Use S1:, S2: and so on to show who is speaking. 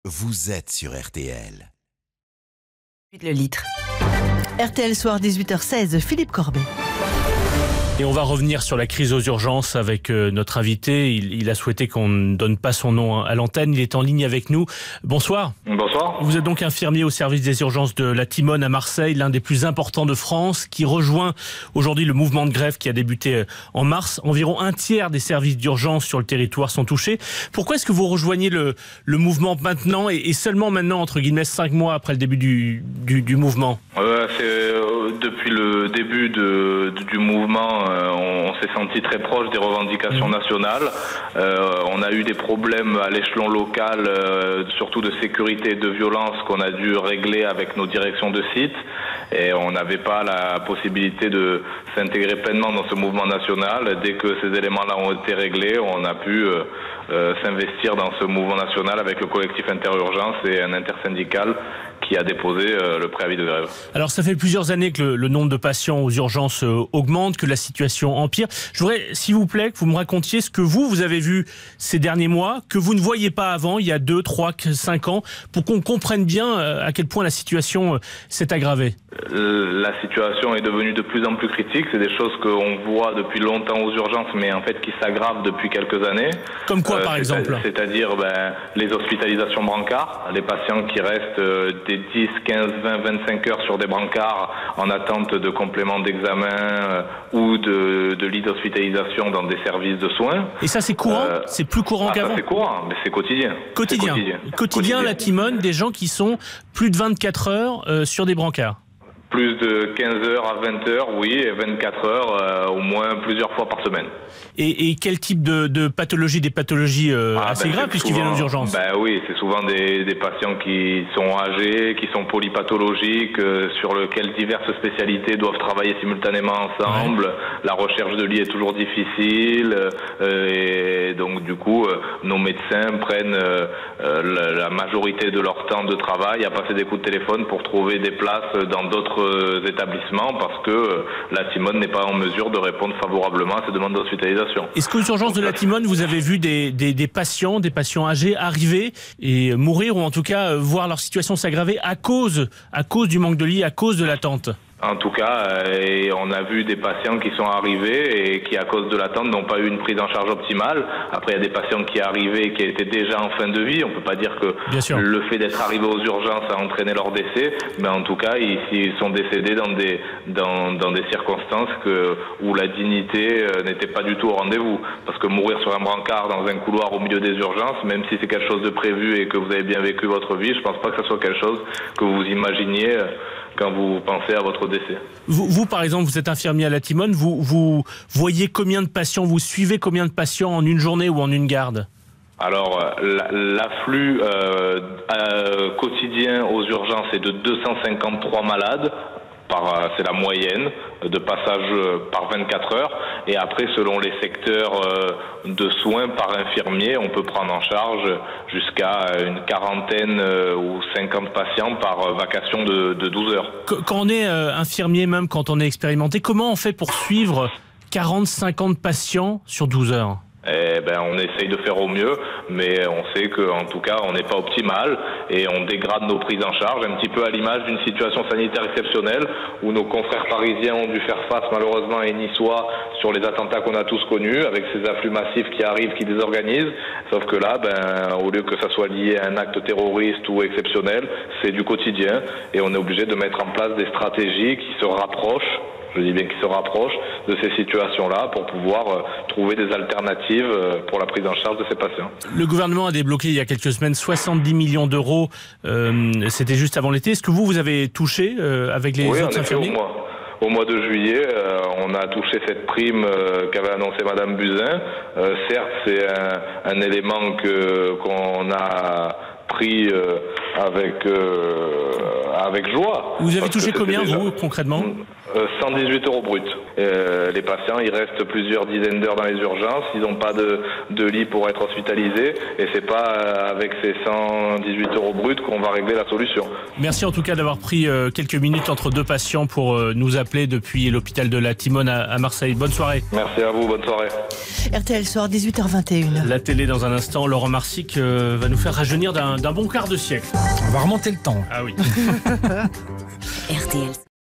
S1: vous êtes sur RTL.
S2: Le litre. RTL Soir, 18h16, Philippe Corbet.
S3: Et on va revenir sur la crise aux urgences avec notre invité. Il a souhaité qu'on ne donne pas son nom à l'antenne. Il est en ligne avec nous. Bonsoir.
S4: Bonsoir.
S3: Vous êtes donc infirmier au service des urgences de la Timone à Marseille, l'un des plus importants de France, qui rejoint aujourd'hui le mouvement de grève qui a débuté en mars. Environ un tiers des services d'urgence sur le territoire sont touchés. Pourquoi est-ce que vous rejoignez le mouvement maintenant et seulement maintenant, entre guillemets, 5 mois après le début du mouvement?
S4: Depuis le début du mouvement, on s'est senti très proche des revendications nationales. On a eu des problèmes à l'échelon local, surtout de sécurité et de violence qu'on a dû régler avec nos directions de site. Et on n'avait pas la possibilité de s'intégrer pleinement dans ce mouvement national. Dès que ces éléments-là ont été réglés, on a pu s'investir dans ce mouvement national avec le collectif Interurgence et un intersyndical qui a déposé le préavis de grève.
S3: Alors ça fait plusieurs années que le nombre de patients aux urgences augmente, que la situation empire. Je voudrais, s'il vous plaît, que vous me racontiez ce que vous avez vu ces derniers mois, que vous ne voyiez pas avant, il y a 2, 3, 5 ans, pour qu'on comprenne bien à quel point la situation s'est aggravée.
S4: La situation est devenue de plus en plus critique. C'est des choses qu'on voit depuis longtemps aux urgences, mais en fait qui s'aggravent depuis quelques années.
S3: Comme quoi, par exemple?
S4: C'est-à-dire les hospitalisations brancards, les patients qui restent des 10, 15, 20, 25 heures sur des brancards en attente de compléments d'examen ou de lits d'hospitalisation dans des services de soins.
S3: Et ça, c'est courant? C'est plus courant qu'avant?
S4: C'est courant, mais c'est quotidien.
S3: Quotidien, la Timone, des gens qui sont plus de 24 heures sur des brancards.
S4: Plus de 15 heures à 20 heures, oui, et 24 heures au moins plusieurs fois par semaine.
S3: Et quel type de pathologie? Des pathologies assez graves puisqu'ils viennent aux urgences?
S4: Oui, c'est souvent des patients qui sont âgés, qui sont polypathologiques, sur lesquels diverses spécialités doivent travailler simultanément ensemble. Ouais. La recherche de lits est toujours difficile et donc du coup, nos médecins prennent la majorité de leur temps de travail à passer des coups de téléphone pour trouver des places dans d'autres établissements parce que la Timone n'est pas en mesure de répondre favorablement à ces demandes d'hospitalisation.
S3: Est-ce qu'aux urgences de la Timone, vous avez vu des patients âgés arriver et mourir ou en tout cas voir leur situation s'aggraver à cause du manque de lits, à cause de l'attente?
S4: En tout cas, on a vu des patients qui sont arrivés et qui, à cause de l'attente, n'ont pas eu une prise en charge optimale. Après, il y a des patients qui arrivaient et qui étaient déjà en fin de vie. On ne peut pas dire que le fait d'être arrivé aux urgences a entraîné leur décès, mais en tout cas, ils sont décédés dans des circonstances où la dignité n'était pas du tout au rendez-vous. Parce que mourir sur un brancard dans un couloir au milieu des urgences, même si c'est quelque chose de prévu et que vous avez bien vécu votre vie, je ne pense pas que ce soit quelque chose que vous imaginiez quand vous pensez à votre décès.
S3: Vous, par exemple, vous êtes infirmier à la Timone, vous voyez combien de patients, vous suivez combien de patients en une journée ou en une garde?
S4: Alors, l'afflux quotidien aux urgences est de 253 malades. C'est la moyenne de passage par 24 heures. Et après, selon les secteurs de soins par infirmier, on peut prendre en charge jusqu'à une quarantaine ou 50 patients par vacation de 12 heures.
S3: Quand on est infirmier, même quand on est expérimenté, comment on fait pour suivre 40-50 patients sur 12 heures?
S4: On essaye de faire au mieux, mais on sait qu'en tout cas, on n'est pas optimal et on dégrade nos prises en charge, un petit peu à l'image d'une situation sanitaire exceptionnelle où nos confrères parisiens ont dû faire face malheureusement et niçois sur les attentats qu'on a tous connus, avec ces afflux massifs qui arrivent, qui désorganisent. Sauf que là, au lieu que ça soit lié à un acte terroriste ou exceptionnel, c'est du quotidien et on est obligé de mettre en place des stratégies qui se rapprochent. Je dis bien qu'ils se rapprochent de ces situations-là pour pouvoir trouver des alternatives pour la prise en charge de ces patients. Le
S3: gouvernement a débloqué il y a quelques semaines 70 millions d'euros, c'était juste avant l'été. Est-ce que vous avez touché avec les autres infirmiers?
S4: Au mois de juillet, on a touché cette prime qu'avait annoncé Madame Buzyn. Certes, c'est un élément qu'on a pris avec joie.
S3: Vous avez touché combien, vous, concrètement?
S4: 118 € brut. Les patients, ils restent plusieurs dizaines d'heures dans les urgences, ils n'ont pas de lit pour être hospitalisés, et c'est pas avec ces 118 € brut qu'on va régler la solution.
S3: Merci en tout cas d'avoir pris quelques minutes entre deux patients pour nous appeler depuis l'hôpital de la Timone à Marseille. Bonne soirée.
S4: Merci à vous, bonne soirée.
S2: RTL Soir, 18h21.
S3: La télé dans un instant, Laurent Marsic va nous faire rajeunir d'un bon quart de siècle.
S5: On va remonter le temps.
S3: Ah oui.
S6: RTL.